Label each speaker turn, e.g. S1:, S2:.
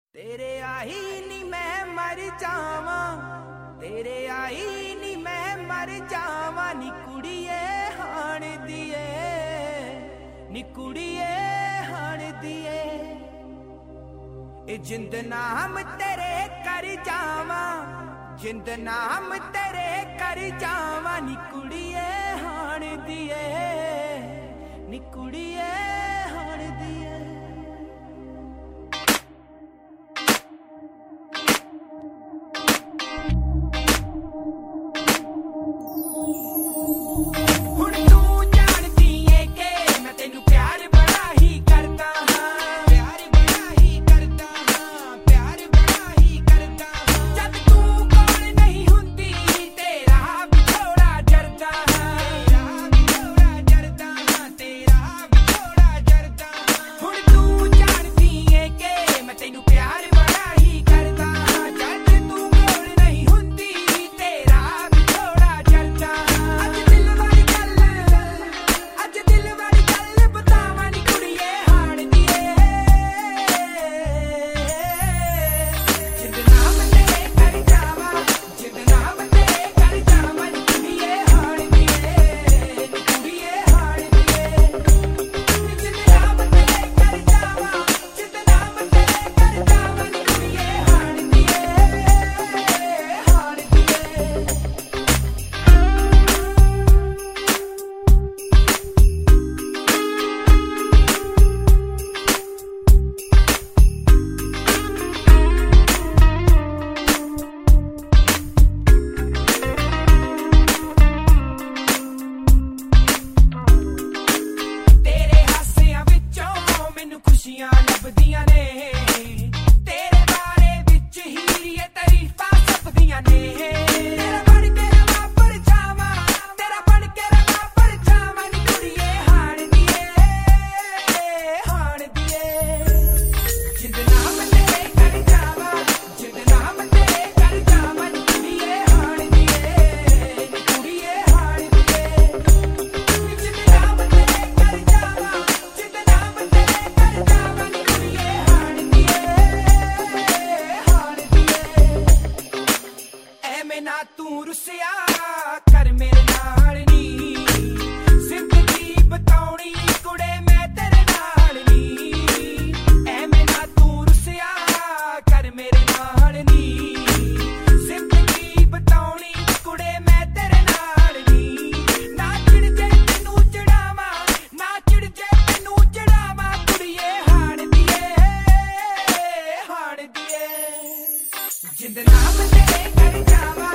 S1: तेरे आई नी मैं मर जावा, तेरे आई नी मैं मर जावा, नी कुड़िए हाण दिए, नी कुड़िए हाण दिए। ए जिंद नाम तेरे कर जावा, जिंद नाम तेरे कर जावा, नी कुड़िए हाण दिए, नी कुड़िए हाण दिए। ना तू रुसिया कर मेरे नाल नी, जिंदगी बताउणी कुड़े मैं तेरे नाल नी। ऐवें ना तू रुसिया कर मेरे नाल नी, जिंदगी बताउणी कुड़े मैं तेरे नाल नी। ना चिड़ जे तैनू चढ़ावा, ना चिड़ जे तैनू चढ़ावा, कुड़िए हाण दिए, हाण दिए। जिंद नाम तेरे कर जावा,